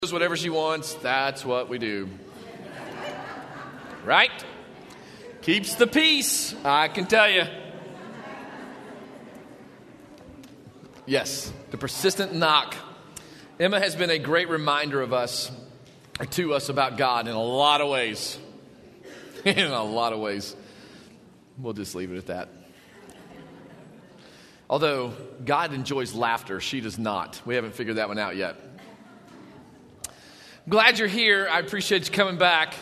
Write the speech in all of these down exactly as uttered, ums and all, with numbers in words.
Whatever she wants, that's what we do. Right? Keeps the peace, I can tell you. Yes, the persistent knock. Emma has been a great reminder of us, or to us about God in a lot of ways. In a lot of ways. We'll just leave it at that. Although God enjoys laughter, she does not. We haven't figured that one out yet. Glad you're here. I appreciate you coming back.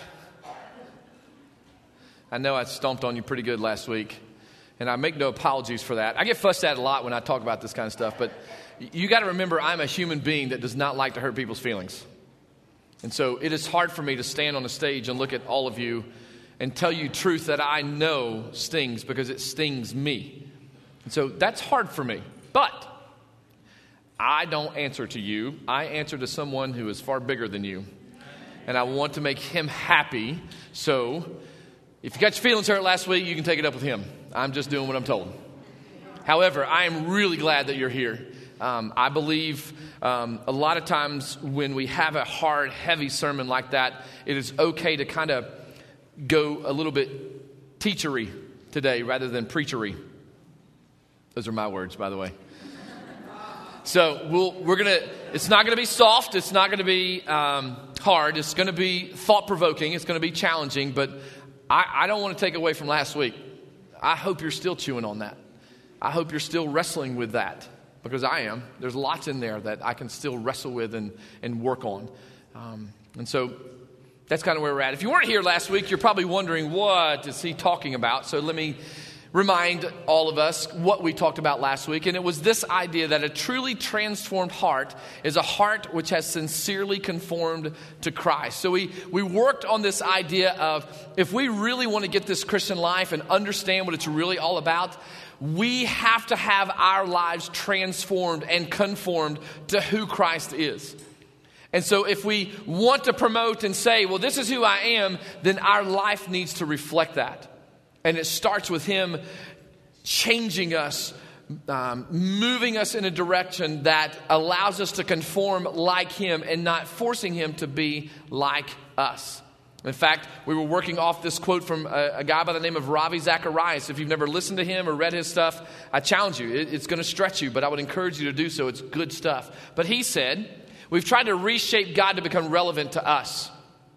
I know I stomped on you pretty good last week, and I make no apologies for that. I get fussed at a lot when I talk about this kind of stuff, but you got to remember I'm a human being that does not like to hurt people's feelings. And so it is hard for me to stand on the stage and look at all of you and tell you truth that I know stings because it stings me. And so that's hard for me. But I don't answer to you. I answer to someone who is far bigger than you. And I want to make him happy. So if you got your feelings hurt last week, you can take it up with him. I'm just doing what I'm told. However, I am really glad that you're here. Um, I believe um, a lot of times when we have a hard, heavy sermon like that, it is okay to kind of go a little bit teachery today rather than preachery. Those are my words, by the way. So we'll, we're going to, it's not going to be soft. It's not going to be um, hard. It's going to be thought-provoking. It's going to be challenging. But I, I don't want to take away from last week. I hope you're still chewing on that. I hope you're still wrestling with that because I am. There's lots in there that I can still wrestle with and, and work on. Um, and so that's kind of where we're at. If you weren't here last week, you're probably wondering, what is he talking about? So let me remind all of us what we talked about last week. And it was this idea that a truly transformed heart is a heart which has sincerely conformed to Christ. So we, we worked on this idea of if we really want to get this Christian life and understand what it's really all about, we have to have our lives transformed and conformed to who Christ is. And so if we want to promote and say, well, this is who I am, then our life needs to reflect that. And it starts with him changing us, um, moving us in a direction that allows us to conform like him and not forcing him to be like us. In fact, we were working off this quote from a, a guy by the name of Ravi Zacharias. If you've never listened to him or read his stuff, I challenge you. It, it's going to stretch you, but I would encourage you to do so. It's good stuff. But he said, we've tried to reshape God to become relevant to us.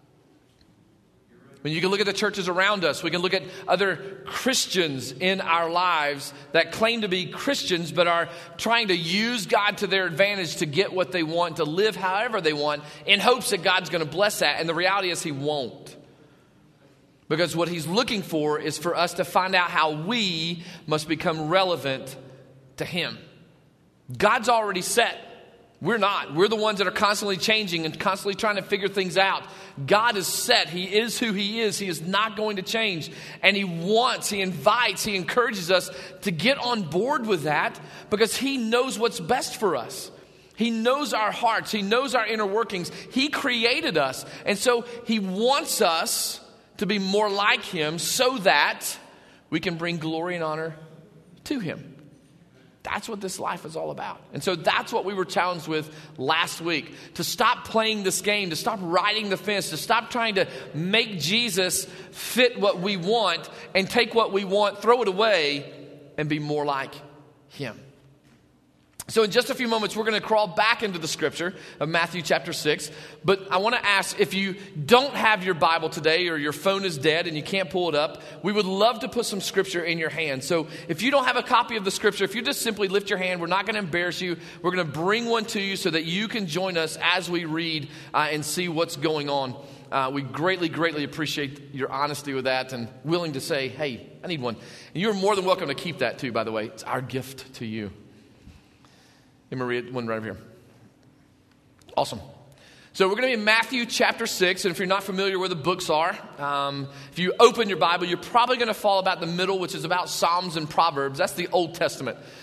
When you can look at the churches around us, we can look at other Christians in our lives that claim to be Christians but are trying to use God to their advantage to get what they want, to live however they want, in hopes that God's going to bless that. And the reality is he won't. Because what he's looking for is for us to find out how we must become relevant to him. God's already set. We're not. We're the ones that are constantly changing and constantly trying to figure things out. God is set. He is who he is. He is not going to change. And he wants, he invites, he encourages us to get on board with that because he knows what's best for us. He knows our hearts. He knows our inner workings. He created us. And so he wants us to be more like him so that we can bring glory and honor to him. That's what this life is all about. And so that's what we were challenged with last week. To stop playing this game, to stop riding the fence, to stop trying to make Jesus fit what we want and take what we want, throw it away, and be more like him. So in just a few moments, we're going to crawl back into the scripture of Matthew chapter six. But I want to ask, if you don't have your Bible today or your phone is dead and you can't pull it up, we would love to put some scripture in your hand. So if you don't have a copy of the scripture, if you just simply lift your hand, we're not going to embarrass you. We're going to bring one to you so that you can join us as we read uh, and see what's going on. Uh, we greatly, greatly appreciate your honesty with that and willing to say, hey, I need one. And you're more than welcome to keep that too, by the way. It's our gift to you. Hey, Maria, one right over here. Awesome. So we're going to be in Matthew chapter six, and if you're not familiar where the books are, um, if you open your Bible, you're probably going to fall about the middle, which is about Psalms and Proverbs. That's the Old Testament.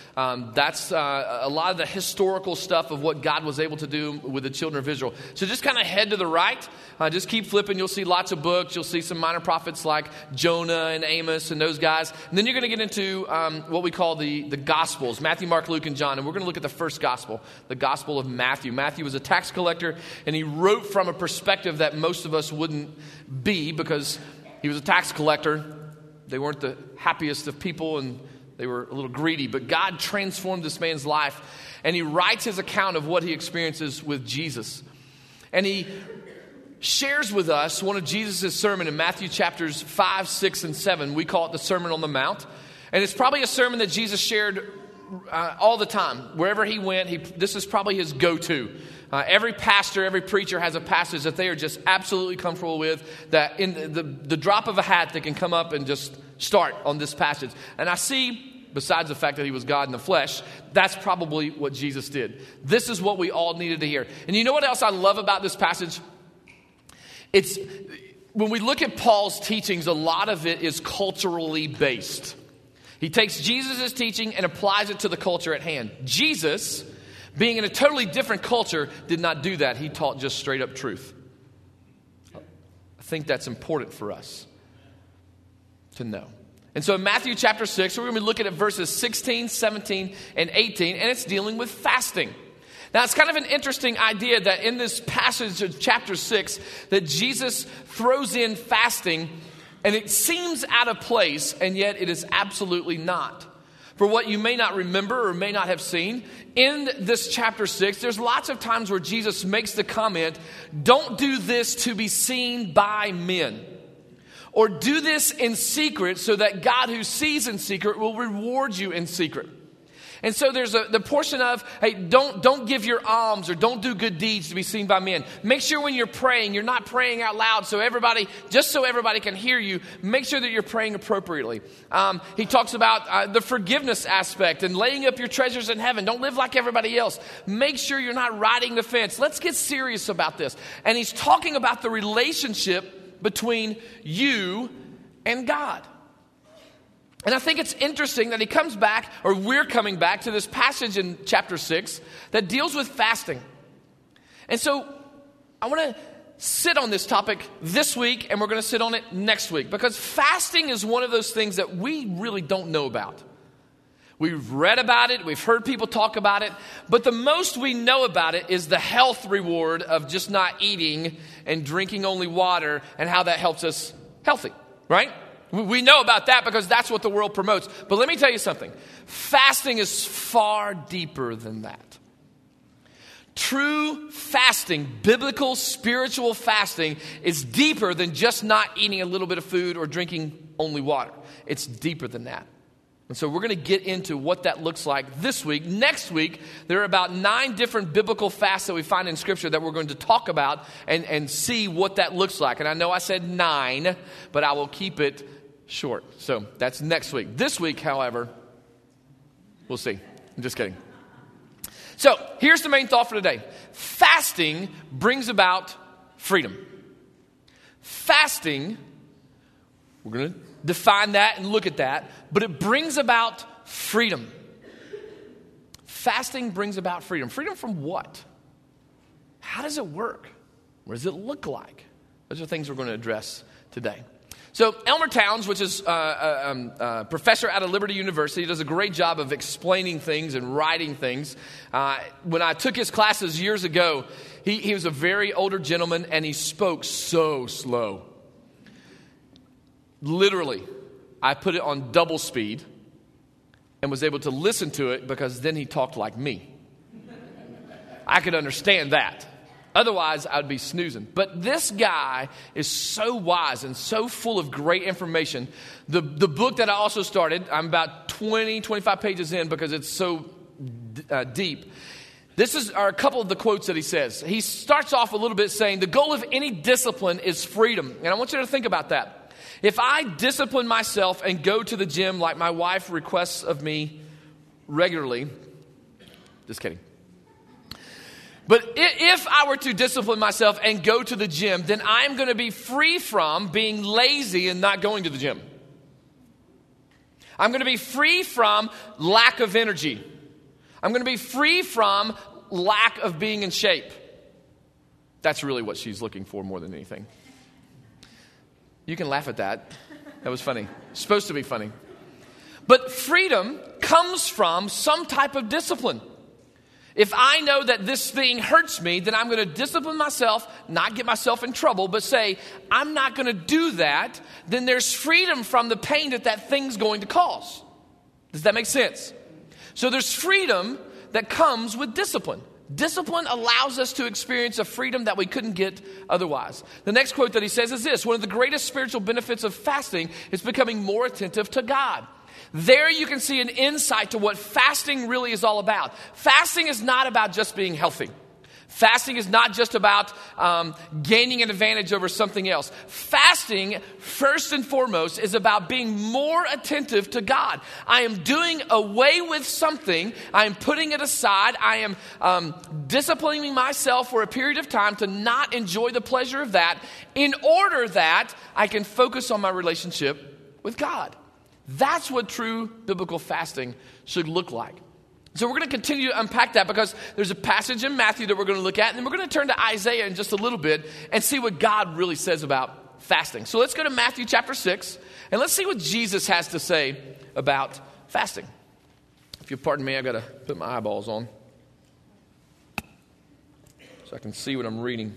Um, that's uh, a lot of the historical stuff of what God was able to do with the children of Israel. So just kind of head to the right. Uh, just keep flipping. You'll see lots of books. You'll see some minor prophets like Jonah and Amos and those guys. And then you're going to get into um, what we call the, the Gospels, Matthew, Mark, Luke, and John. And we're going to look at the first Gospel, the Gospel of Matthew. Matthew was a tax collector, and he wrote from a perspective that most of us wouldn't be because he was a tax collector. They weren't the happiest of people, and they were a little greedy, but God transformed this man's life, and he writes his account of what he experiences with Jesus. And he shares with us one of Jesus' sermon in Matthew chapters five, six, and seven. We call it the Sermon on the Mount. And it's probably a sermon that Jesus shared uh, all the time. Wherever he went, he, this is probably his go-to. Uh, every pastor, every preacher has a passage that they are just absolutely comfortable with, that in the, the, the drop of a hat they can come up and just start on this passage. And I see, besides the fact that he was God in the flesh, that's probably what Jesus did. This is what we all needed to hear. And you know what else I love about this passage? It's when we look at Paul's teachings, a lot of it is culturally based. He takes Jesus' teaching and applies it to the culture at hand. Jesus, being in a totally different culture, did not do that. He taught just straight up truth. I think that's important for us to know. And so in Matthew chapter six, we're going to be looking at verses sixteen, seventeen, and eighteen, and it's dealing with fasting. Now, it's kind of an interesting idea that in this passage of chapter six, that Jesus throws in fasting, and it seems out of place, and yet it is absolutely not. For what you may not remember or may not have seen, in this chapter six, there's lots of times where Jesus makes the comment, don't do this to be seen by men. Or do this in secret so that God who sees in secret will reward you in secret. And so there's a, the portion of, hey, don't, don't give your alms or don't do good deeds to be seen by men. Make sure when you're praying, you're not praying out loud so everybody, just so everybody can hear you. Make sure that you're praying appropriately. Um, he talks about uh, the forgiveness aspect and laying up your treasures in heaven. Don't live like everybody else. Make sure you're not riding the fence. Let's get serious about this. And he's talking about the relationship between you and God. And I think it's interesting that he comes back, or we're coming back to this passage in chapter six that deals with fasting. And so I want to sit on this topic this week, and we're going to sit on it next week, because fasting is one of those things that we really don't know about. We've read about it, we've heard people talk about it, but the most we know about it is the health reward of just not eating and drinking only water, and how that helps us healthy, right? We know about that because that's what the world promotes. But let me tell you something. Fasting is far deeper than that. True fasting, biblical, spiritual fasting, is deeper than just not eating a little bit of food or drinking only water. It's deeper than that. And so we're going to get into what that looks like this week. Next week, there are about nine different biblical fasts that we find in Scripture that we're going to talk about and, and see what that looks like. And I know I said nine, but I will keep it short. So that's next week. This week, however, we'll see. I'm just kidding. So here's the main thought for today. Fasting brings about freedom. Fasting, we're going to define that and look at that, but it brings about freedom. Fasting brings about freedom. Freedom from what? How does it work? What does it look like? Those are things we're going to address today. So Elmer Towns, which is a uh, um, uh, professor at a Liberty University, does a great job of explaining things and writing things. Uh, when I took his classes years ago, he, he was a very older gentleman, and he spoke so slow. Literally, I put it on double speed and was able to listen to it because then he talked like me. I could understand that. Otherwise, I'd be snoozing. But this guy is so wise and so full of great information. The, the book that I also started, I'm about twenty, twenty-five pages in because it's so uh, deep. This is are a couple of the quotes that he says. He starts off a little bit saying, the goal of any discipline is freedom. And I want you to think about that. If I discipline myself and go to the gym like my wife requests of me regularly, just kidding. But if I were to discipline myself and go to the gym, then I'm going to be free from being lazy and not going to the gym. I'm going to be free from lack of energy. I'm going to be free from lack of being in shape. That's really what she's looking for more than anything. You can laugh at that. That was funny. It's supposed to be funny. But freedom comes from some type of discipline. If I know that this thing hurts me, then I'm going to discipline myself, not get myself in trouble, but say, I'm not going to do that. Then there's freedom from the pain that that thing's going to cause. Does that make sense? So there's freedom that comes with discipline. Discipline allows us to experience a freedom that we couldn't get otherwise. The next quote that he says is this: one of the greatest spiritual benefits of fasting is becoming more attentive to God. There you can see an insight to what fasting really is all about. Fasting is not about just being healthy. Fasting is not just about um, gaining an advantage over something else. Fasting, first and foremost, is about being more attentive to God. I am doing away with something. I am putting it aside. I am um, disciplining myself for a period of time to not enjoy the pleasure of that, in order that I can focus on my relationship with God. That's what true biblical fasting should look like. So we're going to continue to unpack that, because there's a passage in Matthew that we're going to look at, and then we're going to turn to Isaiah in just a little bit and see what God really says about fasting. So let's go to Matthew chapter six, and let's see what Jesus has to say about fasting. If you'll pardon me, I've got to put my eyeballs on so I can see what I'm reading.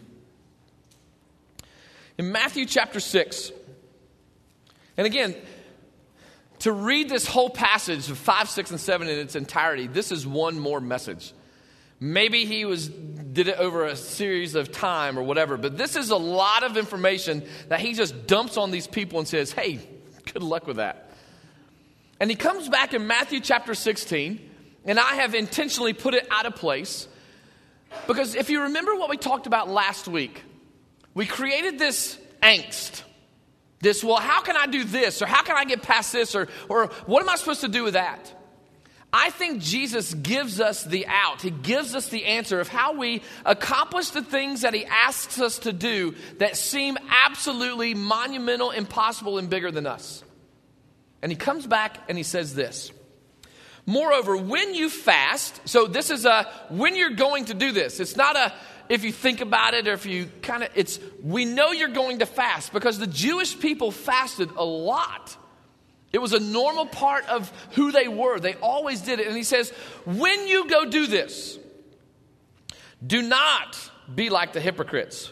In Matthew chapter six, and again, to read this whole passage of five, six, and seven in its entirety, this is one more message. Maybe he was did it over a series of time or whatever, but this is a lot of information that he just dumps on these people and says, hey, good luck with that. And he comes back in Matthew chapter sixteen, and I have intentionally put it out of place, because if you remember what we talked about last week, we created this angst. This, well, how can I do this? Or how can I get past this? Or, or what am I supposed to do with that? I think Jesus gives us the out. He gives us the answer of how we accomplish the things that he asks us to do that seem absolutely monumental, impossible, and bigger than us. And he comes back and he says this: moreover, when you fast, so this is a, when you're going to do this. It's not a, if you think about it, or if you kind of, it's, we know you're going to fast, because the Jewish people fasted a lot. It was a normal part of who they were. They always did it. And he says, when you go do this, do not be like the hypocrites.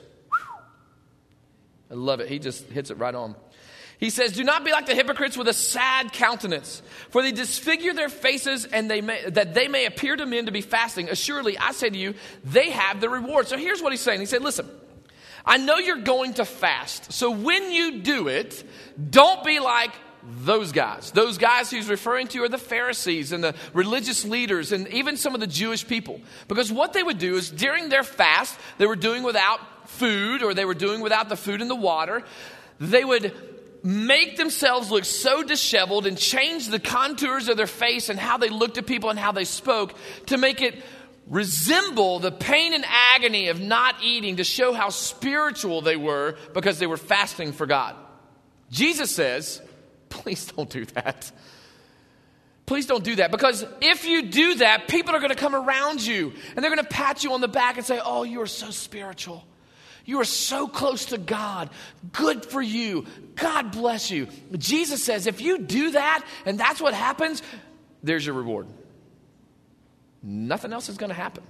I love it. He just hits it right on. He says, do not be like the hypocrites with a sad countenance, for they disfigure their faces, and they may, that they may appear to men to be fasting. Assuredly, I say to you, they have the reward. So here's what he's saying. He said, listen, I know you're going to fast. So when you do it, don't be like those guys. Those guys he's referring to are the Pharisees and the religious leaders and even some of the Jewish people. Because what they would do is, during their fast, they were doing without food, or they were doing without the food and the water. They would make themselves look so disheveled and change the contours of their face and how they looked at people and how they spoke to make it resemble the pain and agony of not eating, to show how spiritual they were because they were fasting for God. Jesus says, please don't do that. Please don't do that, because if you do that, people are going to come around you and they're going to pat you on the back and say, oh, you are so spiritual. You are so close to God. Good for you. God bless you. Jesus says, if you do that and that's what happens, there's your reward. Nothing else is going to happen.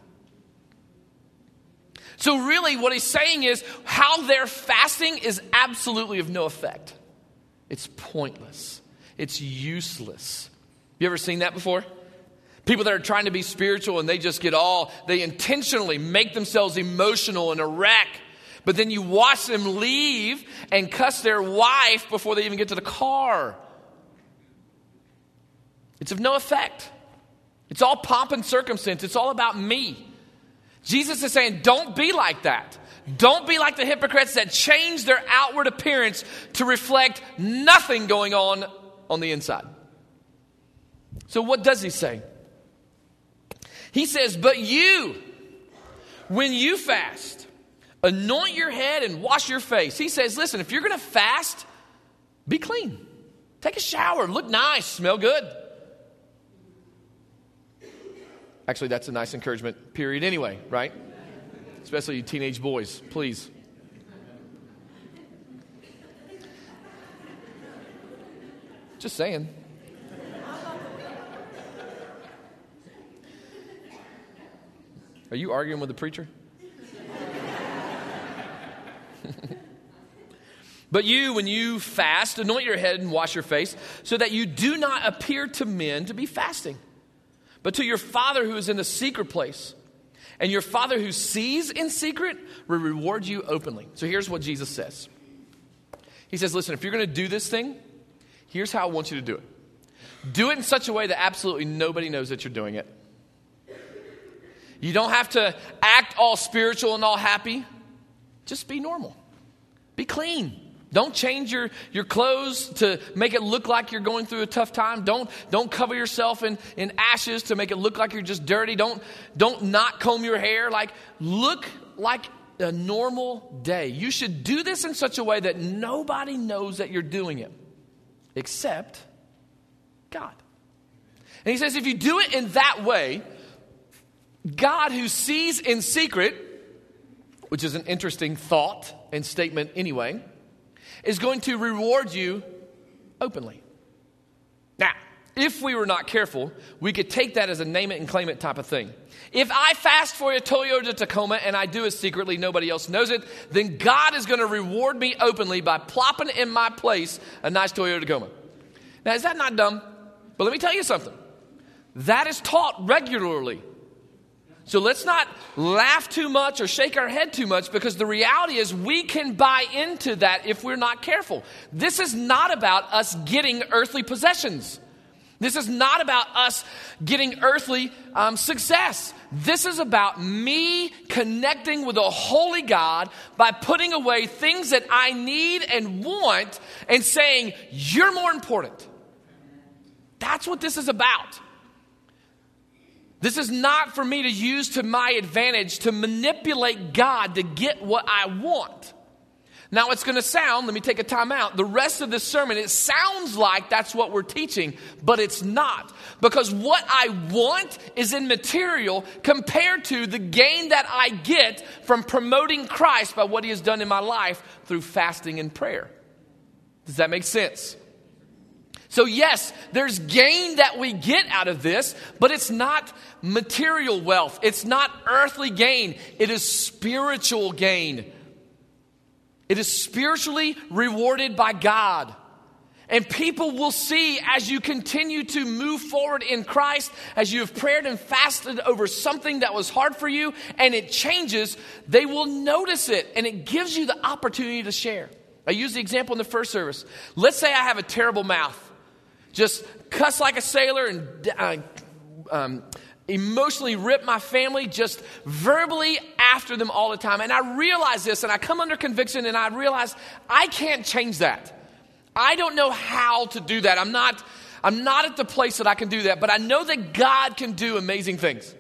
So really what he's saying is, how they're fasting is absolutely of no effect. It's pointless. It's useless. You ever seen that before? People that are trying to be spiritual and they just get all, they intentionally make themselves emotional and a wreck. But then you watch them leave and cuss their wife before they even get to the car. It's of no effect. It's all pomp and circumstance. It's all about me. Jesus is saying, don't be like that. Don't be like the hypocrites that change their outward appearance to reflect nothing going on on the inside. So what does he say? He says, but you, when you fast, anoint your head and wash your face. He says, listen, if you're going to fast, be clean. Take a shower. Look nice. Smell good. Actually, that's a nice encouragement, period, anyway, right? Especially you teenage boys, please. Just saying. Are you arguing with the preacher? But you, when you fast, anoint your head and wash your face, so that you do not appear to men to be fasting, but to your Father who is in the secret place. And your Father who sees in secret will reward you openly. So here's what Jesus says. He says, listen, if you're going to do this thing, here's how I want you to do it. Do it in such a way that absolutely nobody knows that you're doing it. You don't have to act all spiritual and all happy. Just be normal. Be clean. Don't change your, your clothes to make it look like you're going through a tough time. Don't, don't cover yourself in, in ashes to make it look like you're just dirty. Don't, don't not comb your hair. Like, look like a normal day. You should do this in such a way that nobody knows that you're doing it except God. And he says if you do it in that way, God who sees in secret, which is an interesting thought and statement anyway, is going to reward you openly. Now, if we were not careful, we could take that as a name it and claim it type of thing. If I fast for a Toyota Tacoma and I do it secretly, nobody else knows it, then God is going to reward me openly by plopping in my place a nice Toyota Tacoma. Now, is that not dumb? But let me tell you something. That is taught regularly. So let's not laugh too much or shake our head too much, because the reality is we can buy into that if we're not careful. This is not about us getting earthly possessions. This is not about us getting earthly um, success. This is about me connecting with a holy God by putting away things that I need and want and saying, you're more important. That's what this is about. This is not for me to use to my advantage to manipulate God to get what I want. Now it's going to sound, let me take a time out. The rest of this sermon, it sounds like that's what we're teaching, but it's not. Because what I want is immaterial compared to the gain that I get from promoting Christ by what he has done in my life through fasting and prayer. Does that make sense? So yes, there's gain that we get out of this, but it's not material wealth. It's not earthly gain. It is spiritual gain. It is spiritually rewarded by God. And people will see as you continue to move forward in Christ, as you have prayed and fasted over something that was hard for you, and it changes, they will notice it, and it gives you the opportunity to share. I used the example in the first service. Let's say I have a terrible mouth. Just cuss like a sailor and uh, um, emotionally rip my family, just verbally after them all the time. And I realize this, and I come under conviction, and I realize I can't change that. I don't know how to do that. I'm not, I'm not at the place that I can do that, but I know that God can do amazing things.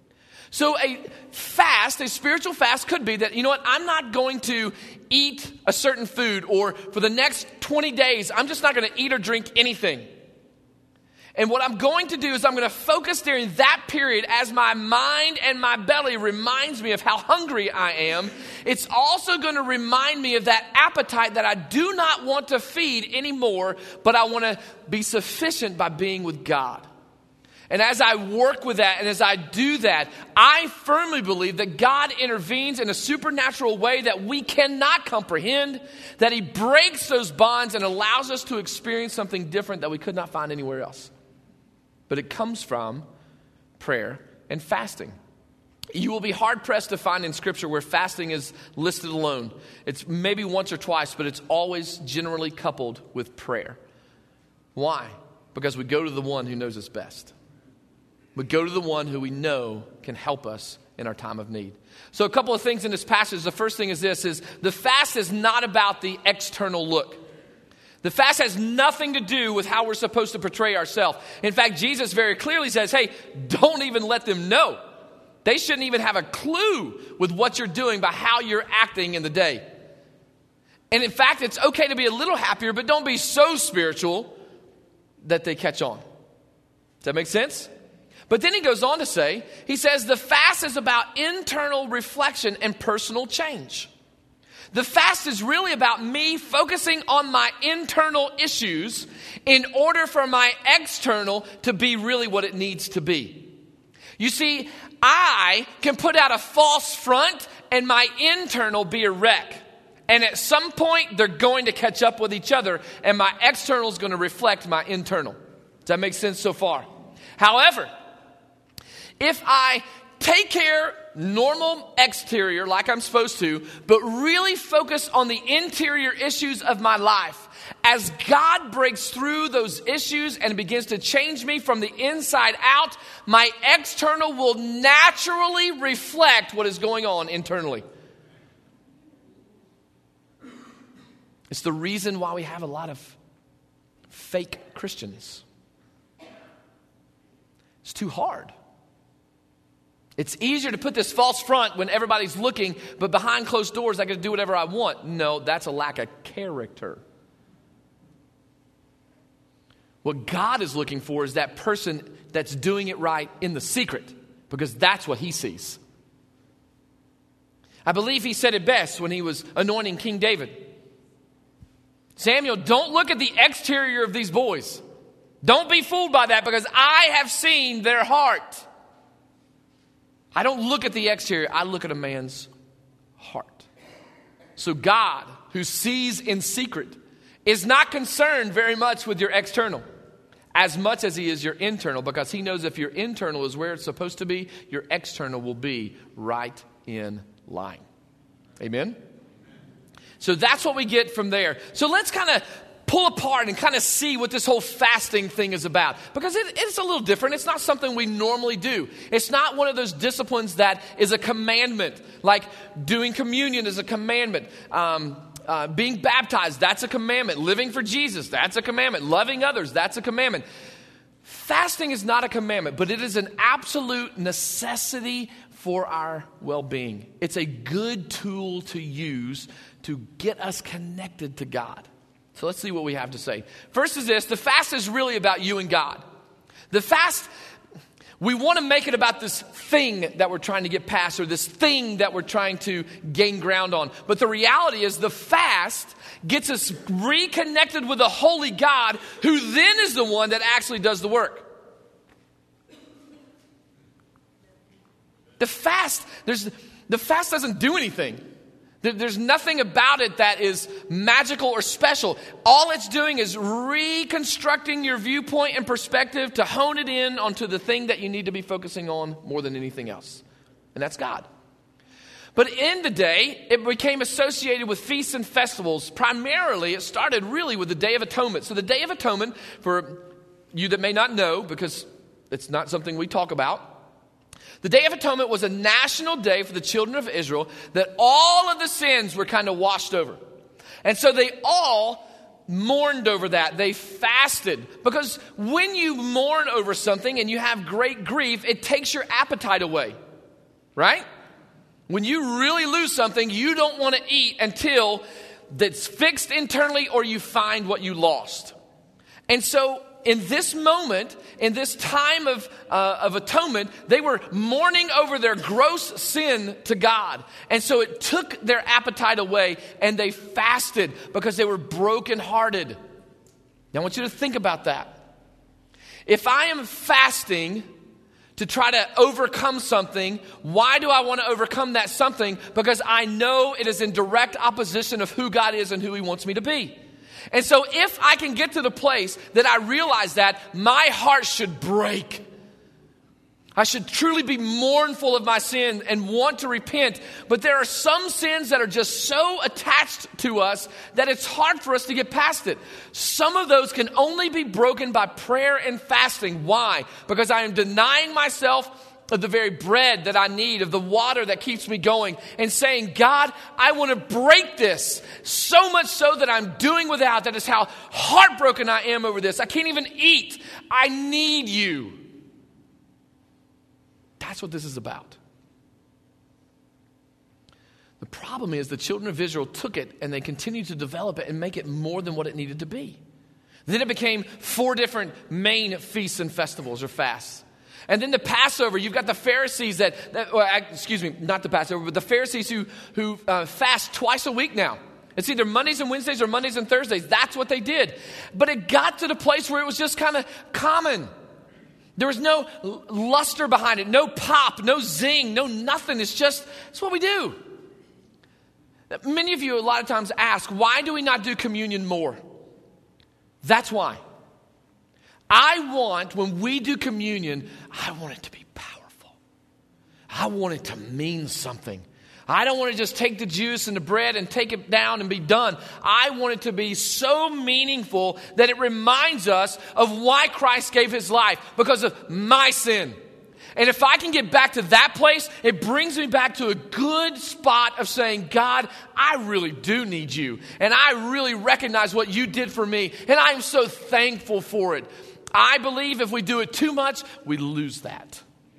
So a fast, a spiritual fast could be that, you know what, I'm not going to eat a certain food, or for the next twenty days, I'm just not going to eat or drink anything. And what I'm going to do is I'm going to focus during that period as my mind and my belly reminds me of how hungry I am. It's also going to remind me of that appetite that I do not want to feed anymore, but I want to be sufficient by being with God. And as I work with that and as I do that, I firmly believe that God intervenes in a supernatural way that we cannot comprehend, that he breaks those bonds and allows us to experience something different that we could not find anywhere else. But it comes from prayer and fasting. You will be hard-pressed to find in Scripture where fasting is listed alone. It's maybe once or twice, but it's always generally coupled with prayer. Why? Because we go to the one who knows us best. We go to the one who we know can help us in our time of need. So a couple of things in this passage. The first thing is this, is the fast is not about the external look. The fast has nothing to do with how we're supposed to portray ourselves. In fact, Jesus very clearly says, hey, don't even let them know. They shouldn't even have a clue with what you're doing by how you're acting in the day. And in fact, it's okay to be a little happier, but don't be so spiritual that they catch on. Does that make sense? But then he goes on to say, he says, the fast is about internal reflection and personal change. The fast is really about me focusing on my internal issues in order for my external to be really what it needs to be. You see, I can put out a false front and my internal be a wreck. And at some point, they're going to catch up with each other, and my external is going to reflect my internal. Does that make sense so far? However, if I take care normal exterior like I'm supposed to, but really focus on the interior issues of my life, as God breaks through those issues and begins to change me from the inside out, my external will naturally reflect what is going on internally. It's the reason why we have a lot of fake Christians. It's too hard. It's easier to put this false front when everybody's looking, but behind closed doors, I can do whatever I want. No, that's a lack of character. What God is looking for is that person that's doing it right in the secret, because that's what he sees. I believe he said it best when he was anointing King David. Samuel, don't look at the exterior of these boys. Don't be fooled by that, because I have seen their heart. I don't look at the exterior. I look at a man's heart. So God, who sees in secret, is not concerned very much with your external as much as he is your internal, because he knows if your internal is where it's supposed to be, your external will be right in line. Amen? So that's what we get from there. So let's kind of pull apart and kind of see what this whole fasting thing is about. Because it, it's a little different. It's not something we normally do. It's not one of those disciplines that is a commandment. Like doing communion is a commandment. Um, uh, being baptized, that's a commandment. Living for Jesus, that's a commandment. Loving others, that's a commandment. Fasting is not a commandment, but it is an absolute necessity for our well-being. It's a good tool to use to get us connected to God. So let's see what we have to say. First is this: the fast is really about you and God. The fast, we want to make it about this thing that we're trying to get past, or this thing that we're trying to gain ground on. But the reality is the fast gets us reconnected with the holy God, who then is the one that actually does the work. The fast, there's, the fast doesn't do anything. There's nothing about it that is magical or special. All it's doing is reconstructing your viewpoint and perspective to hone it in onto the thing that you need to be focusing on more than anything else. And that's God. But in the day, it became associated with feasts and festivals. Primarily, it started really with the Day of Atonement. So the Day of Atonement, for you that may not know, because it's not something we talk about, the Day of Atonement was a national day for the children of Israel that all of the sins were kind of washed over. And so they all mourned over that. They fasted. Because when you mourn over something and you have great grief, it takes your appetite away. Right? When you really lose something, you don't want to eat until that's fixed internally or you find what you lost. And so in this moment, in this time of, uh, of atonement, they were mourning over their gross sin to God. And so it took their appetite away, and they fasted because they were brokenhearted. Now I want you to think about that. If I am fasting to try to overcome something, why do I want to overcome that something? Because I know it is in direct opposition of who God is and who he wants me to be. And so if I can get to the place that I realize that, my heart should break. I should truly be mournful of my sin and want to repent. But there are some sins that are just so attached to us that it's hard for us to get past it. Some of those can only be broken by prayer and fasting. Why? Because I am denying myself of the very bread that I need, of the water that keeps me going, and saying, God, I want to break this so much so that I'm doing without. That is how heartbroken I am over this. I can't even eat. I need you. That's what this is about. The problem is the children of Israel took it and they continued to develop it and make it more than what it needed to be. Then it became four different main feasts and festivals or fasts. And then the Passover, you've got the Pharisees that, that well, excuse me, not the Passover, but the Pharisees who, who uh, fast twice a week now. It's either Mondays and Wednesdays or Mondays and Thursdays. That's what they did. But it got to the place where it was just kind of common. There was no luster behind it, no pop, no zing, no nothing. It's just, it's what we do. Many of you a lot of times ask, why do we not do communion more? That's why. I want, when we do communion, I want it to be powerful. I want it to mean something. I don't want to just take the juice and the bread and take it down and be done. I want it to be so meaningful that it reminds us of why Christ gave his life, because of my sin. And if I can get back to that place, it brings me back to a good spot of saying, God, I really do need you. And I really recognize what you did for me. And I am so thankful for it. I believe if we do it too much, we lose that.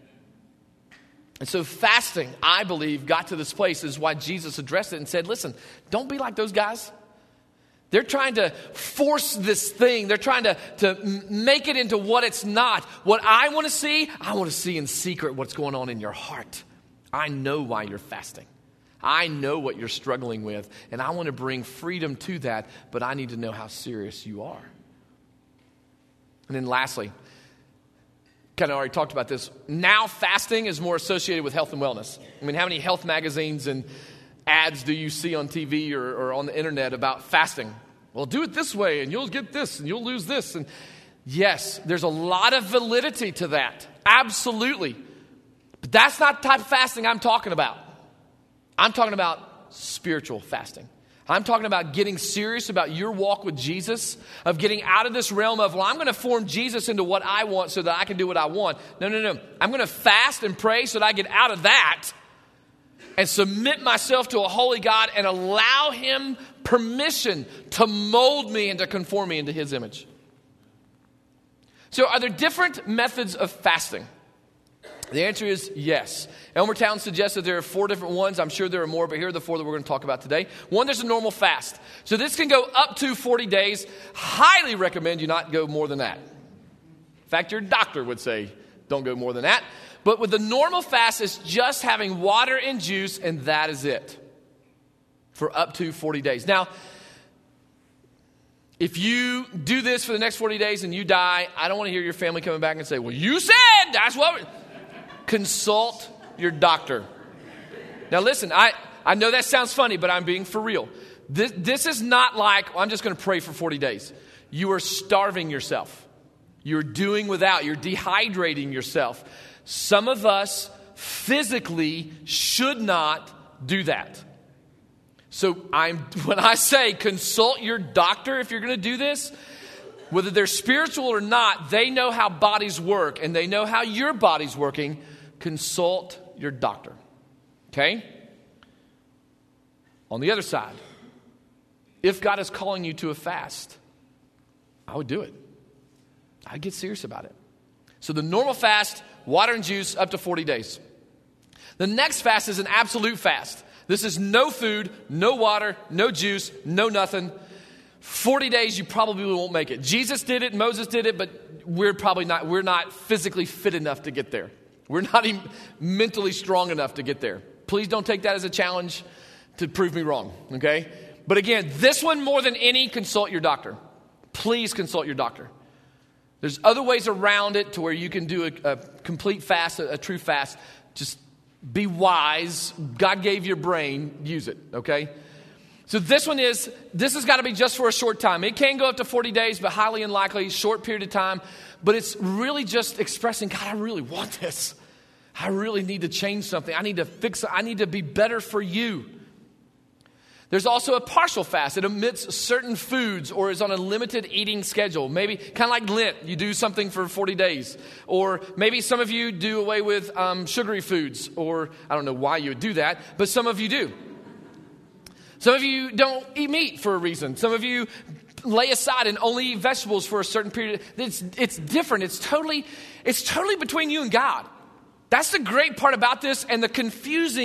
And so fasting, I believe, got to this place. This is why Jesus addressed it and said, listen, don't be like those guys. They're trying to force this thing. They're trying to, to make it into what it's not. What I want to see, I want to see in secret what's going on in your heart. I know why you're fasting. I know what you're struggling with, and I want to bring freedom to that, but I need to know how serious you are. And then lastly, kind of already talked about this. Now fasting is more associated with health and wellness. I mean, how many health magazines and ads do you see on T V or, or on the internet about fasting? Well, do it this way and you'll get this and you'll lose this. And yes, there's a lot of validity to that. Absolutely. But that's not the type of fasting I'm talking about. I'm talking about spiritual fasting. I'm talking about getting serious about your walk with Jesus, of getting out of this realm of, well, I'm going to form Jesus into what I want so that I can do what I want. No, no, no. I'm going to fast and pray so that I get out of that and submit myself to a holy God and allow him permission to mold me and to conform me into his image. So are there different methods of fasting? The answer is yes. Elmer Towns suggests that there are four different ones. I'm sure there are more, but here are the four that we're going to talk about today. One, there's a normal fast. So this can go up to forty days. Highly recommend you not go more than that. In fact, your doctor would say don't go more than that. But with the normal fast, it's just having water and juice, and that is it for up to forty days. Now, if you do this for the next forty days and you die, I don't want to hear your family coming back and say, well, you said that's what... We... Consult your doctor. Now listen, I, I know that sounds funny, but I'm being for real. This, this is not like, well, I'm just going to pray for forty days. You are starving yourself. You're doing without. You're dehydrating yourself. Some of us physically should not do that. So I'm when I say consult your doctor if you're going to do this, whether they're spiritual or not, they know how bodies work and they know how your body's working. Consult your doctor. Okay? On the other side, if God is calling you to a fast, I would do it. I'd get serious about it. So the normal fast, water and juice, up to forty days. The next fast is an absolute fast. This is no food, no water, no juice, no nothing. forty days, you probably won't make it. Jesus did it, Moses did it, but we're probably not, we're not physically fit enough to get there. We're not even mentally strong enough to get there. Please don't take that as a challenge to prove me wrong, okay? But again, this one more than any, consult your doctor. Please consult your doctor. There's other ways around it to where you can do a, a complete fast, a, a true fast. Just be wise. God gave you a brain. Use it, okay? So this one is, this has got to be just for a short time. It can go up to forty days, but highly unlikely, short period of time. But it's really just expressing, God, I really want this. I really need to change something. I need to fix it. I need to be better for you. There's also a partial fast. It omits certain foods or is on a limited eating schedule. Maybe kind of like Lent, you do something for forty days. Or maybe some of you do away with um, sugary foods. Or I don't know why you would do that, but some of you do. Some of you don't eat meat for a reason. Some of you lay aside and only eat vegetables for a certain period. It's, it's different. It's totally, it's totally between you and God. That's the great part about this and the confusing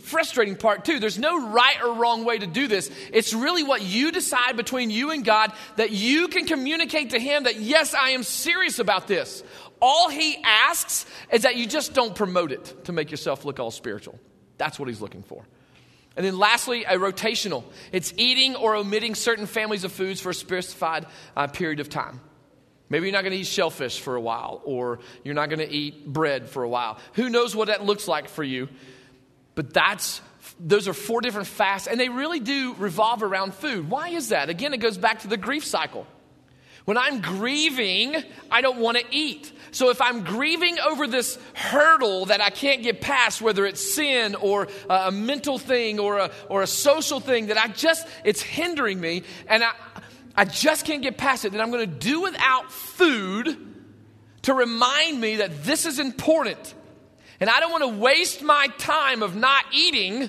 frustrating part too. There's no right or wrong way to do this. It's really what you decide between you and God, that you can communicate to him that, yes, I am serious about this. All he asks is that you just don't promote it to make yourself look all spiritual. That's what he's looking for. And then lastly, a rotational. It's eating or omitting certain families of foods for a specified uh, period of time. Maybe you're not going to eat shellfish for a while, or you're not going to eat bread for a while. Who knows what that looks like for you? But that's those are four different fasts, and they really do revolve around food. Why is that? Again, it goes back to the grief cycle. When I'm grieving, I don't want to eat. So if I'm grieving over this hurdle that I can't get past, whether it's sin or a mental thing or a, or a social thing that I just, it's hindering me, and I, I just can't get past it, then I'm going to do without food to remind me that this is important. And I don't want to waste my time of not eating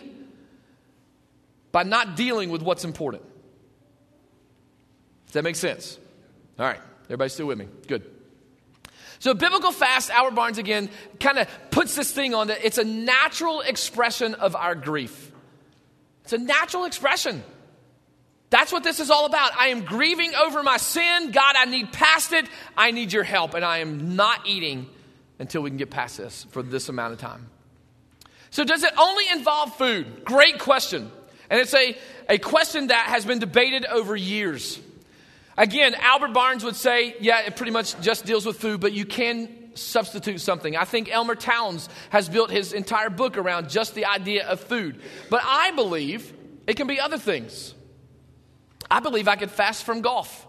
by not dealing with what's important. Does that make sense? All right. Everybody still with me? Good. So biblical fast, Albert Barnes again, kind of puts this thing on that it's a natural expression of our grief. It's a natural expression. That's what this is all about. I am grieving over my sin. God, I need past it. I need your help. And I am not eating until we can get past this for this amount of time. So does it only involve food? Great question. And it's a, a question that has been debated over years. Again, Albert Barnes would say, yeah, it pretty much just deals with food, but you can substitute something. I think Elmer Towns has built his entire book around just the idea of food. But I believe it can be other things. I believe I could fast from golf.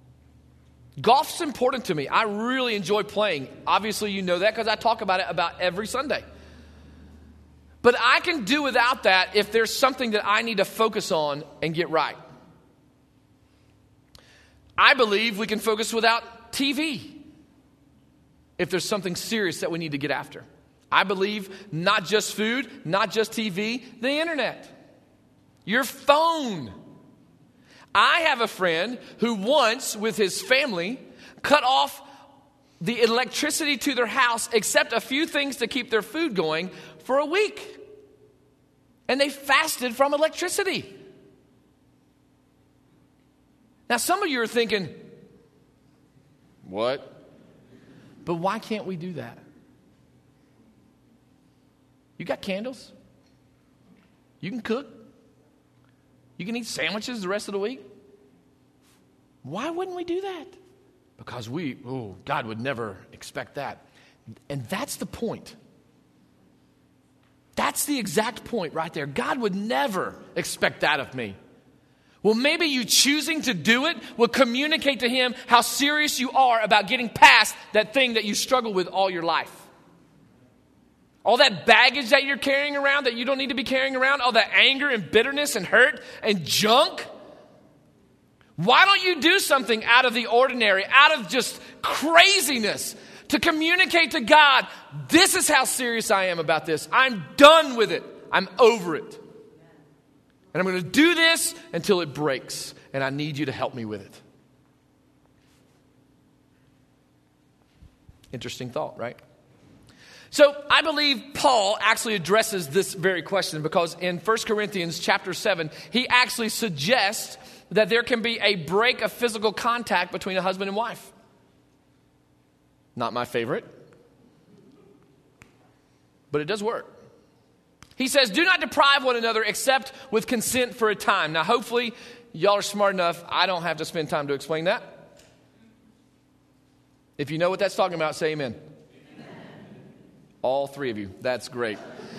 Golf's important to me. I really enjoy playing. Obviously, you know that because I talk about it about every Sunday. But I can do without that if there's something that I need to focus on and get right. I believe we can focus without T V if there's something serious that we need to get after. I believe not just food, not just T V, the internet, your phone. I have a friend who once, with his family, cut off the electricity to their house except a few things to keep their food going for a week. And they fasted from electricity. Now, some of you are thinking, what? But why can't we do that? You got candles. You can cook. You can eat sandwiches the rest of the week. Why wouldn't we do that? Because we, oh, God would never expect that. And that's the point. That's the exact point right there. God would never expect that of me. Well, maybe you choosing to do it will communicate to him how serious you are about getting past that thing that you struggle with all your life. All that baggage that you're carrying around that you don't need to be carrying around, all that anger and bitterness and hurt and junk. Why don't you do something out of the ordinary, out of just craziness, to communicate to God, this is how serious I am about this. I'm done with it. I'm over it. And I'm going to do this until it breaks. And I need you to help me with it. Interesting thought, right? So I believe Paul actually addresses this very question, because in First Corinthians chapter seven, he actually suggests that there can be a break of physical contact between a husband and wife. Not my favorite, but it does work. He says, do not deprive one another except with consent for a time. Now, hopefully, y'all are smart enough. I don't have to spend time to explain that. If you know what that's talking about, say amen. All three of you. That's great.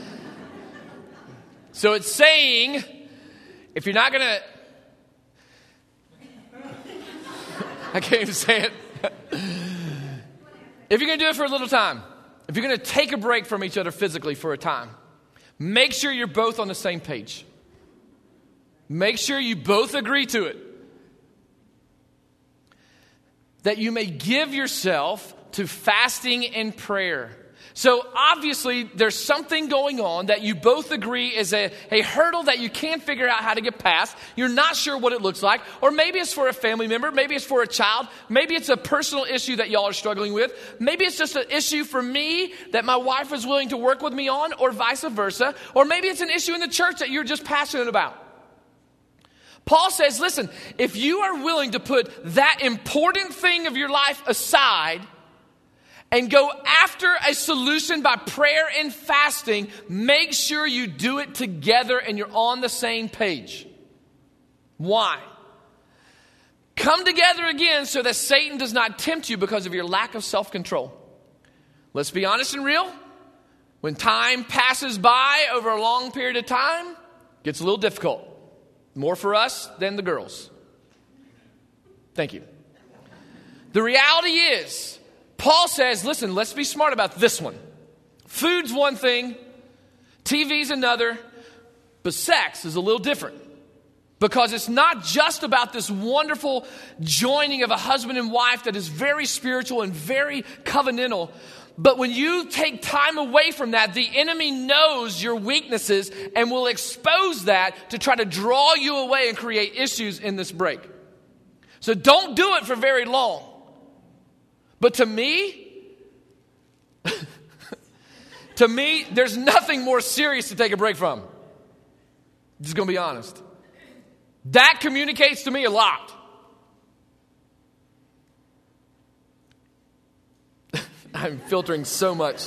So it's saying, if you're not going to... I can't even say it. If you're going to do it for a little time, if you're going to take a break from each other physically for a time, make sure you're both on the same page. Make sure you both agree to it. That you may give yourself to fasting and prayer. So obviously there's something going on that you both agree is a, a hurdle that you can't figure out how to get past. You're not sure what it looks like. Or maybe it's for a family member. Maybe it's for a child. Maybe it's a personal issue that y'all are struggling with. Maybe it's just an issue for me that my wife is willing to work with me on, or vice versa. Or maybe it's an issue in the church that you're just passionate about. Paul says, listen, if you are willing to put that important thing of your life aside and go after a solution by prayer and fasting, make sure you do it together and you're on the same page. Why? Come together again so that Satan does not tempt you because of your lack of self-control. Let's be honest and real. When time passes by over a long period of time, it gets a little difficult. More for us than the girls. Thank you. The reality is, Paul says, listen, let's be smart about this one. Food's one thing, T V's another, but sex is a little different. Because it's not just about this wonderful joining of a husband and wife that is very spiritual and very covenantal. But when you take time away from that, the enemy knows your weaknesses and will expose that to try to draw you away and create issues in this break. So don't do it for very long. But to me, to me, there's nothing more serious to take a break from. Just gonna be honest. That communicates to me a lot. I'm filtering so much.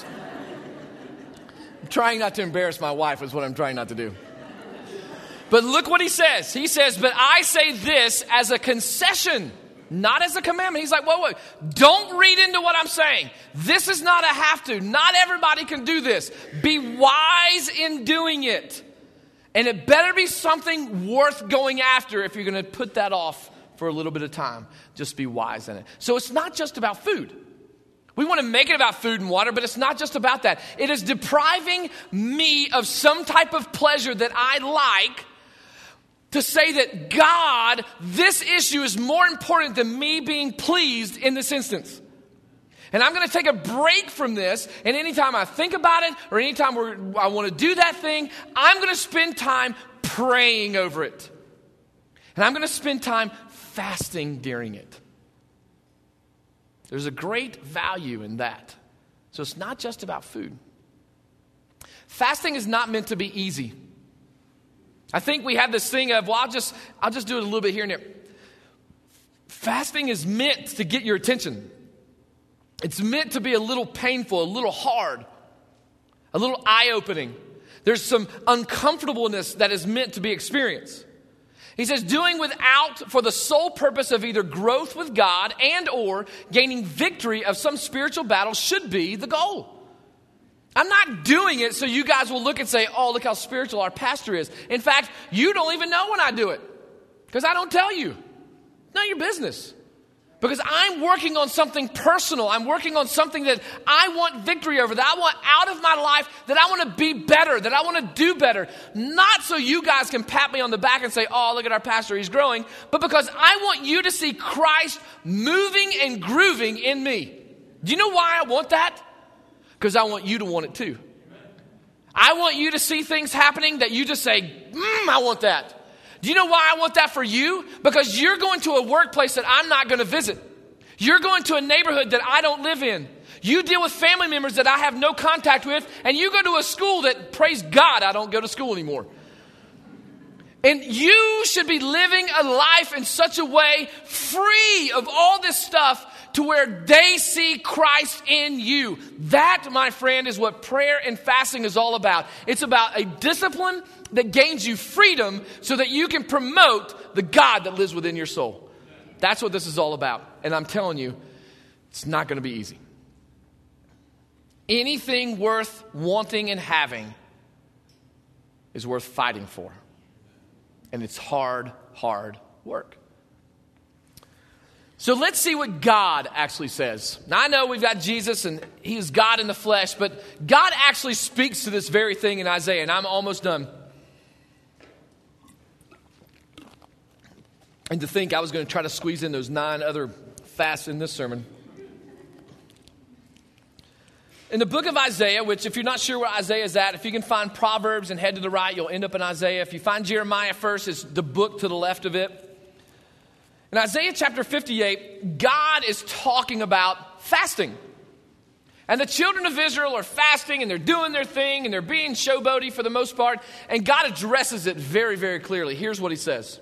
I'm trying not to embarrass my wife is what I'm trying not to do. But look what he says. He says, but I say this as a concession, not as a commandment. He's like, whoa, whoa, don't read into what I'm saying. This is not a have to. Not everybody can do this. Be wise in doing it. And it better be something worth going after if you're going to put that off for a little bit of time. Just be wise in it. So it's not just about food. We want to make it about food and water, but it's not just about that. It is depriving me of some type of pleasure that I like to say that, God, this issue is more important than me being pleased in this instance. And I'm going to take a break from this, and anytime I think about it, or anytime we're, I want to do that thing, I'm going to spend time praying over it. And I'm going to spend time fasting during it. There's a great value in that. So it's not just about food. Fasting is not meant to be easy. I think we have this thing of, well, I'll just, I'll just do it a little bit here and there. Fasting is meant to get your attention. It's meant to be a little painful, a little hard, a little eye-opening. There's some uncomfortableness that is meant to be experienced. He says, doing without for the sole purpose of either growth with God and or gaining victory of some spiritual battle should be the goal. I'm not doing it so you guys will look and say, oh, look how spiritual our pastor is. In fact, you don't even know when I do it because I don't tell you. None of your business. Because I'm working on something personal. I'm working on something that I want victory over, that I want out of my life, that I want to be better, that I want to do better. Not so you guys can pat me on the back and say, oh, look at our pastor, he's growing. But because I want you to see Christ moving and grooving in me. Do you know why I want that? Because I want you to want it too. I want you to see things happening that you just say, mm, I want that. Do you know why I want that for you? Because you're going to a workplace that I'm not going to visit. You're going to a neighborhood that I don't live in. You deal with family members that I have no contact with. And you go to a school that, praise God, I don't go to school anymore. And you should be living a life in such a way free of all this stuff to where they see Christ in you. That, my friend, is what prayer and fasting is all about. It's about a discipline that gains you freedom so that you can promote the God that lives within your soul. That's what this is all about. And I'm telling you, it's not going to be easy. Anything worth wanting and having is worth fighting for. And it's hard, hard work. So let's see what God actually says. Now, I know we've got Jesus and he is God in the flesh, but God actually speaks to this very thing in Isaiah, and I'm almost done. And to think I was going to try to squeeze in those nine other fasts in this sermon. In the book of Isaiah, which if you're not sure where Isaiah is at, if you can find Proverbs and head to the right, you'll end up in Isaiah. If you find Jeremiah first, it's the book to the left of it. In Isaiah chapter fifty-eight, God is talking about fasting. And the children of Israel are fasting and they're doing their thing and they're being showboaty for the most part. And God addresses it very, very clearly. Here's what he says.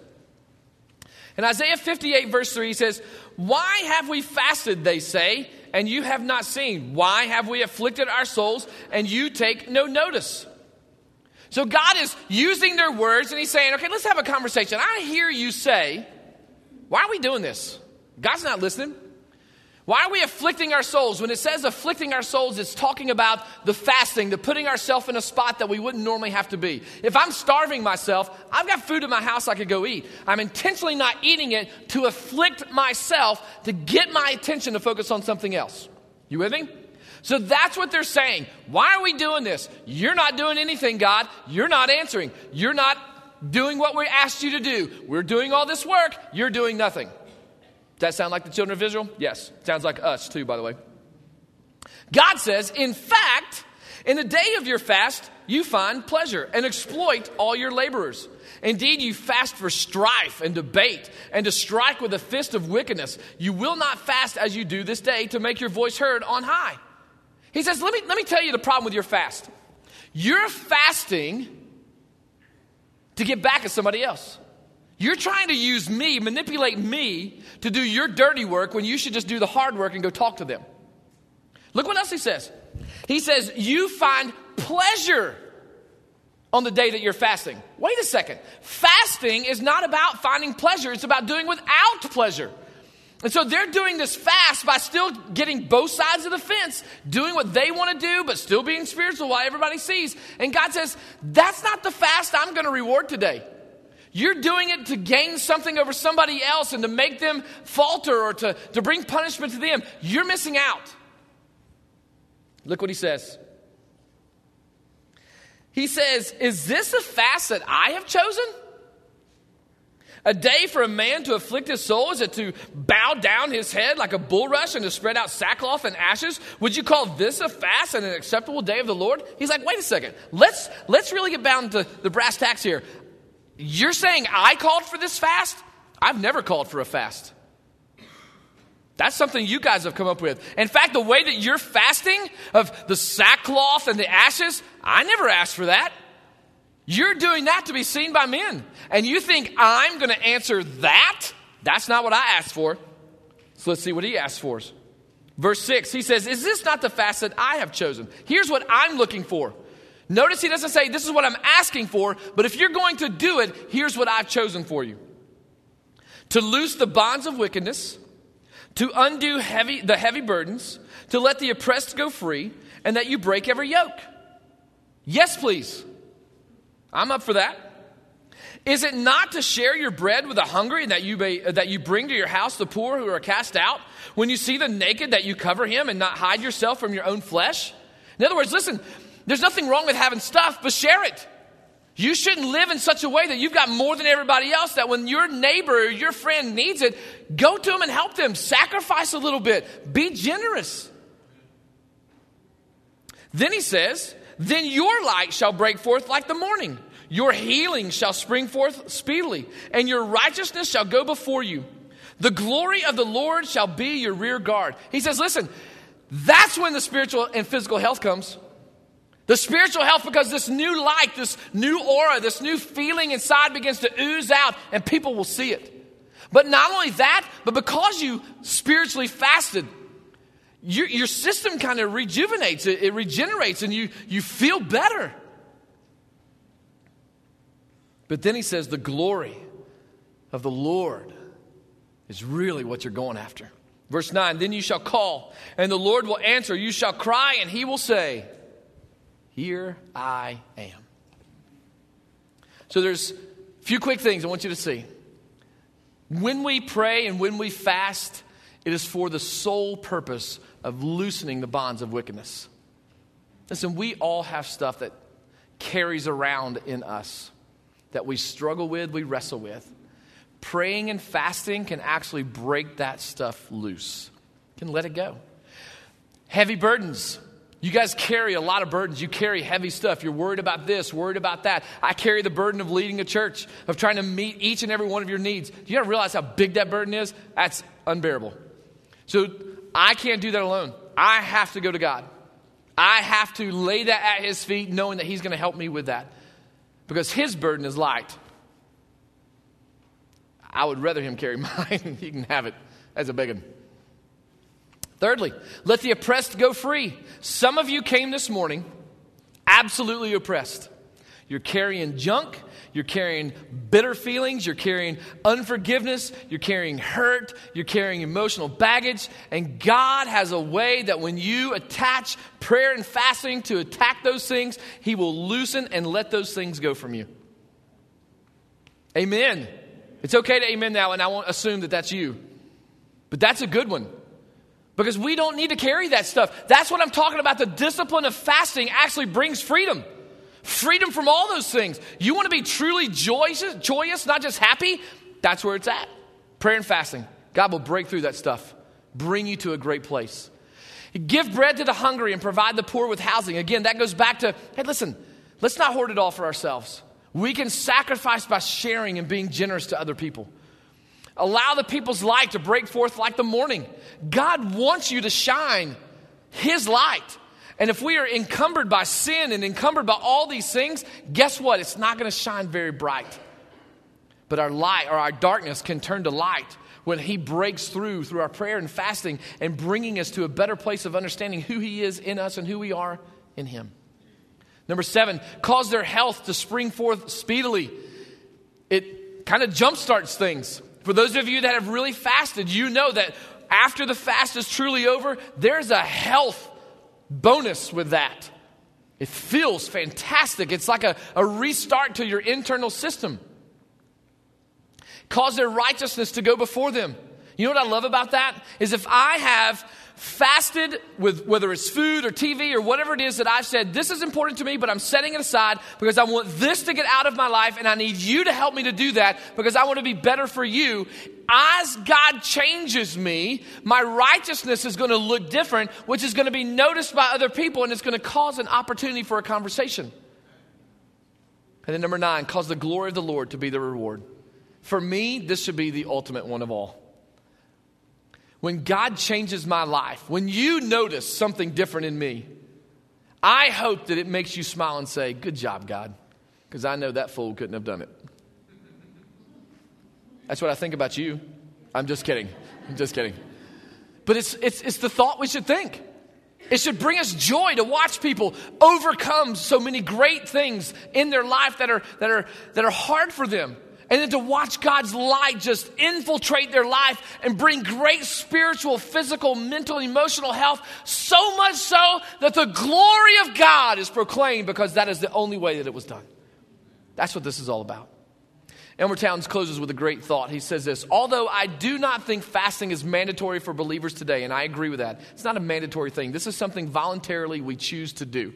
In Isaiah fifty-eight verse three, he says, "Why have we fasted, they say, and you have not seen? Why have we afflicted our souls, and you take no notice?" So God is using their words, and he's saying, okay, let's have a conversation. I hear you say, why are we doing this? God's not listening. Why are we afflicting our souls? When it says afflicting our souls, it's talking about the fasting, the putting ourselves in a spot that we wouldn't normally have to be. If I'm starving myself, I've got food in my house I could go eat. I'm intentionally not eating it to afflict myself, to get my attention to focus on something else. You with me? So that's what they're saying. Why are we doing this? You're not doing anything, God. You're not answering. You're not doing what we asked you to do. We're doing all this work. You're doing nothing. Does that sound like the children of Israel? Yes. Sounds like us too, by the way. God says, in fact, in the day of your fast, you find pleasure and exploit all your laborers. Indeed, you fast for strife and debate and to strike with a fist of wickedness. You will not fast as you do this day to make your voice heard on high. He says, let me, let me tell you the problem with your fast. You're fasting to get back at somebody else. You're trying to use me, manipulate me to do your dirty work when you should just do the hard work and go talk to them. Look what else he says. He says, you find pleasure on the day that you're fasting. Wait a second. Fasting is not about finding pleasure. It's about doing without pleasure. And so they're doing this fast by still getting both sides of the fence, doing what they want to do, but still being spiritual while everybody sees. And God says, that's not the fast I'm going to reward today. You're doing it to gain something over somebody else and to make them falter or to, to bring punishment to them. You're missing out. Look what he says. He says, is this a fast that I have chosen? A day for a man to afflict his soul? Is it to bow down his head like a bulrush and to spread out sackcloth and ashes? Would you call this a fast and an acceptable day of the Lord? He's like, wait a second. Let's, let's really get down to the brass tacks here. You're saying I called for this fast? I've never called for a fast. That's something you guys have come up with. In fact, the way that you're fasting of the sackcloth and the ashes, I never asked for that. You're doing that to be seen by men. And you think I'm going to answer that? That's not what I asked for. So let's see what he asked for. Verse six, he says, is this not the fast that I have chosen? Here's what I'm looking for. Notice he doesn't say, this is what I'm asking for, but if you're going to do it, here's what I've chosen for you. To loose the bonds of wickedness, to undo heavy, the heavy burdens, to let the oppressed go free, and that you break every yoke. Yes, please. I'm up for that. Is it not to share your bread with the hungry and that you, may, that you bring to your house the poor who are cast out? When you see the naked, that you cover him and not hide yourself from your own flesh? In other words, listen, there's nothing wrong with having stuff, but share it. You shouldn't live in such a way that you've got more than everybody else, that when your neighbor or your friend needs it, go to them and help them. Sacrifice a little bit. Be generous. Then he says, then your light shall break forth like the morning. Your healing shall spring forth speedily, and your righteousness shall go before you. The glory of the Lord shall be your rear guard. He says, listen, that's when the spiritual and physical health comes. The spiritual health, because this new light, this new aura, this new feeling inside begins to ooze out and people will see it. But not only that, but because you spiritually fasted, your, your system kind of rejuvenates, it, it regenerates, and you, you feel better. But then he says the glory of the Lord is really what you're going after. Verse nine, then you shall call, and the Lord will answer. You shall cry, and he will say, here I am. So there's a few quick things I want you to see. When we pray and when we fast, it is for the sole purpose of loosening the bonds of wickedness. Listen, we all have stuff that carries around in us that we struggle with, we wrestle with. Praying and fasting can actually break that stuff loose. Can let it go. Heavy burdens. You guys carry a lot of burdens. You carry heavy stuff. You're worried about this, worried about that. I carry the burden of leading a church, of trying to meet each and every one of your needs. Do you ever realize how big that burden is? That's unbearable. So I can't do that alone. I have to go to God. I have to lay that at his feet, knowing that he's going to help me with that. Because his burden is light. I would rather him carry mine. He can have it as a big one. Thirdly, let the oppressed go free. Some of you came this morning absolutely oppressed. You're carrying junk. You're carrying bitter feelings. You're carrying unforgiveness. You're carrying hurt. You're carrying emotional baggage. And God has a way that when you attach prayer and fasting to attack those things, he will loosen and let those things go from you. Amen. It's okay to amen now, and I won't assume that that's you. But that's a good one. Because we don't need to carry that stuff. That's what I'm talking about. The discipline of fasting actually brings freedom. Freedom from all those things. You want to be truly joyous, joyous, not just happy? That's where it's at. Prayer and fasting. God will break through that stuff. Bring you to a great place. Give bread to the hungry and provide the poor with housing. Again, that goes back to, hey, listen, let's not hoard it all for ourselves. We can sacrifice by sharing and being generous to other people. Allow the people's light to break forth like the morning. God wants you to shine his light. And if we are encumbered by sin and encumbered by all these things, guess what? It's not going to shine very bright. But our light or our darkness can turn to light when he breaks through through our prayer and fasting and bringing us to a better place of understanding who he is in us and who we are in him. Number seven, cause their health to spring forth speedily. It kind of jumpstarts things. For those of you that have really fasted, you know that after the fast is truly over, there's a health bonus with that. It feels fantastic. It's like a, a restart to your internal system. Cause their righteousness to go before them. You know what I love about that? Is if I have fasted with whether it's food or T V or whatever it is that I've said, this is important to me, but I'm setting it aside because I want this to get out of my life and I need you to help me to do that because I want to be better for you. As God changes me, my righteousness is going to look different, which is going to be noticed by other people and it's going to cause an opportunity for a conversation. And then number nine, cause the glory of the Lord to be the reward. For me, this should be the ultimate one of all. When God changes my life, when you notice something different in me, I hope that it makes you smile and say, good job, God, because I know that fool couldn't have done it. That's what I think about you. I'm just kidding. I'm just kidding. But it's, it's, it's the thought we should think. It should bring us joy to watch people overcome so many great things in their life that are, that are, that are hard for them. And then to watch God's light just infiltrate their life and bring great spiritual, physical, mental, emotional health. So much so that the glory of God is proclaimed because that is the only way that it was done. That's what this is all about. Elmer Towns closes with a great thought. He says this, although I do not think fasting is mandatory for believers today, and I agree with that. It's not a mandatory thing. This is something voluntarily we choose to do.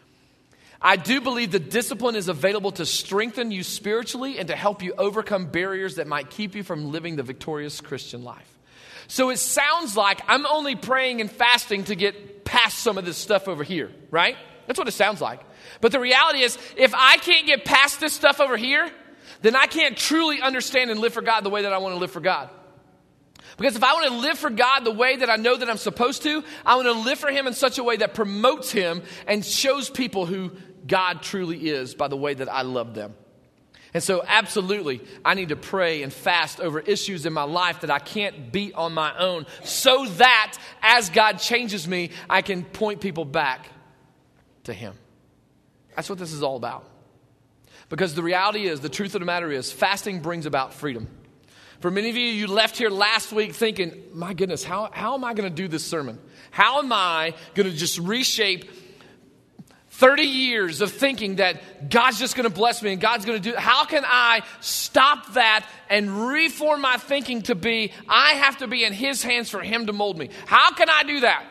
I do believe the discipline is available to strengthen you spiritually and to help you overcome barriers that might keep you from living the victorious Christian life. So it sounds like I'm only praying and fasting to get past some of this stuff over here, right? That's what it sounds like. But the reality is, if I can't get past this stuff over here, then I can't truly understand and live for God the way that I want to live for God. Because if I want to live for God the way that I know that I'm supposed to, I want to live for him in such a way that promotes him and shows people who God truly is by the way that I love them. And so absolutely, I need to pray and fast over issues in my life that I can't beat on my own so that as God changes me, I can point people back to him. That's what this is all about. Because the reality is, the truth of the matter is, fasting brings about freedom. For many of you, you left here last week thinking, my goodness, how, how am I going to do this sermon? How am I going to just reshape thirty years of thinking that God's just going to bless me and God's going to do, how can I stop that and reform my thinking to be, I have to be in his hands for him to mold me? How can I do that?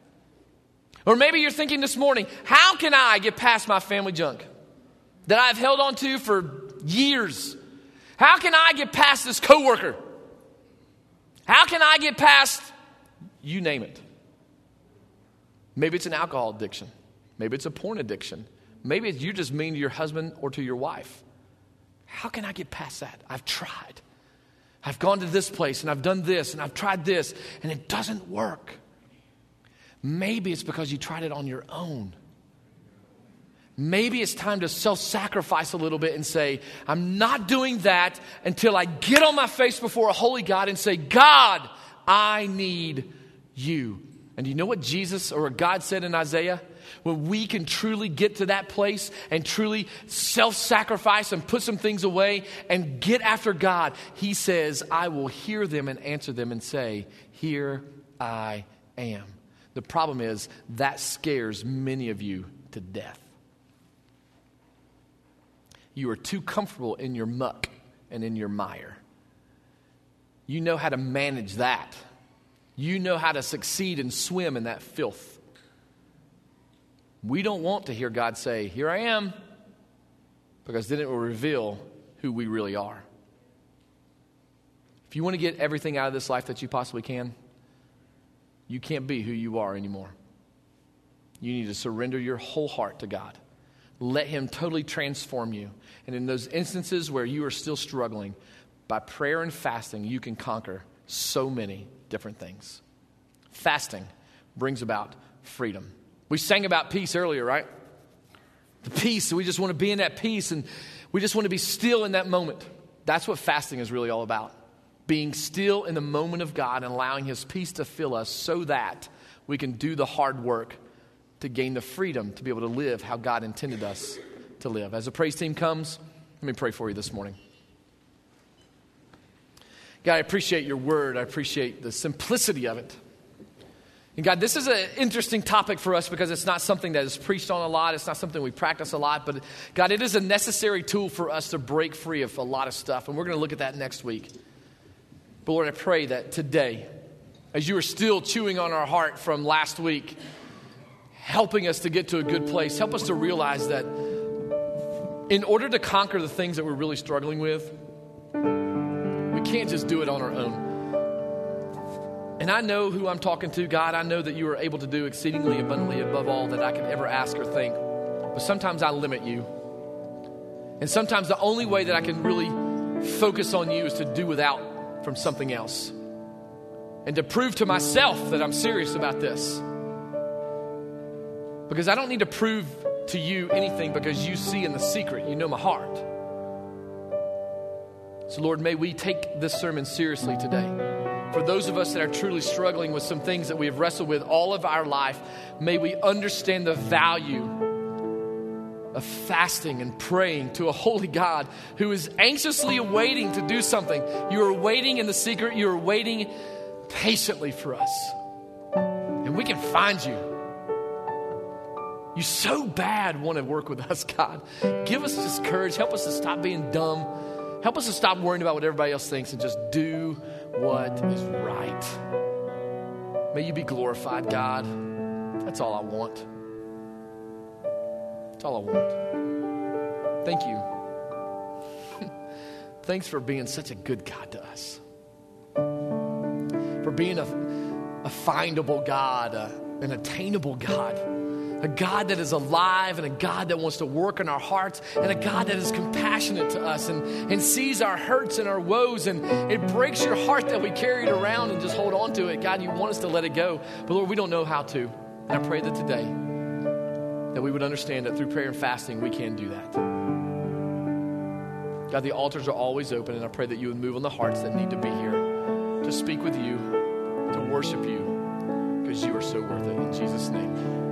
Or maybe you're thinking this morning, how can I get past my family junk that I've held on to for years? How can I get past this coworker? How can I get past, you name it? Maybe it's an alcohol addiction. Maybe it's a porn addiction. Maybe it's you just mean to your husband or to your wife. How can I get past that? I've tried. I've gone to this place and I've done this and I've tried this and it doesn't work. Maybe it's because you tried it on your own. Maybe it's time to self-sacrifice a little bit and say, I'm not doing that until I get on my face before a holy God and say, God, I need you. And do you know what Jesus or God said in Isaiah? When we can truly get to that place and truly self-sacrifice and put some things away and get after God, he says, I will hear them and answer them and say, here I am. The problem is that scares many of you to death. You are too comfortable in your muck and in your mire. You know how to manage that. You know how to succeed and swim in that filth. We don't want to hear God say, here I am, because then it will reveal who we really are. If you want to get everything out of this life that you possibly can, you can't be who you are anymore. You need to surrender your whole heart to God. Let him totally transform you. And in those instances where you are still struggling, by prayer and fasting, you can conquer so many different things. Fasting brings about freedom. We sang about peace earlier, right? The peace, we just want to be in that peace and we just want to be still in that moment. That's what fasting is really all about. Being still in the moment of God and allowing his peace to fill us so that we can do the hard work to gain the freedom to be able to live how God intended us to live. As the praise team comes, let me pray for you this morning. God, I appreciate your word. I appreciate the simplicity of it. And God, this is an interesting topic for us because it's not something that is preached on a lot. It's not something we practice a lot. But God, it is a necessary tool for us to break free of a lot of stuff. And we're going to look at that next week. But Lord, I pray that today, as you are still chewing on our heart from last week, helping us to get to a good place, help us to realize that in order to conquer the things that we're really struggling with, we can't just do it on our own. And I know who I'm talking to, God. I know that you are able to do exceedingly abundantly above all that I could ever ask or think. But sometimes I limit you. And sometimes the only way that I can really focus on you is to do without from something else. And to prove to myself that I'm serious about this. Because I don't need to prove to you anything because you see in the secret. You know my heart. So Lord, may we take this sermon seriously today. For those of us that are truly struggling with some things that we have wrestled with all of our life, may we understand the value of fasting and praying to a holy God who is anxiously awaiting to do something. You are waiting in the secret. You are waiting patiently for us. And we can find you. You so bad want to work with us, God. Give us this courage. Help us to stop being dumb. Help us to stop worrying about what everybody else thinks and just do what is right. May you be glorified, God. That's all I want. That's all I want. Thank you. Thanks for being such a good God to us. For being a, a findable God, a, an attainable God. A God that is alive and a God that wants to work in our hearts and a God that is compassionate to us and, and sees our hurts and our woes, and it breaks your heart that we carry it around and just hold on to it. God, you want us to let it go, but Lord, we don't know how to. And I pray that today that we would understand that through prayer and fasting we can do that. God, the altars are always open, and I pray that you would move on the hearts that need to be here to speak with you, to worship you, because you are so worth it. In Jesus' name.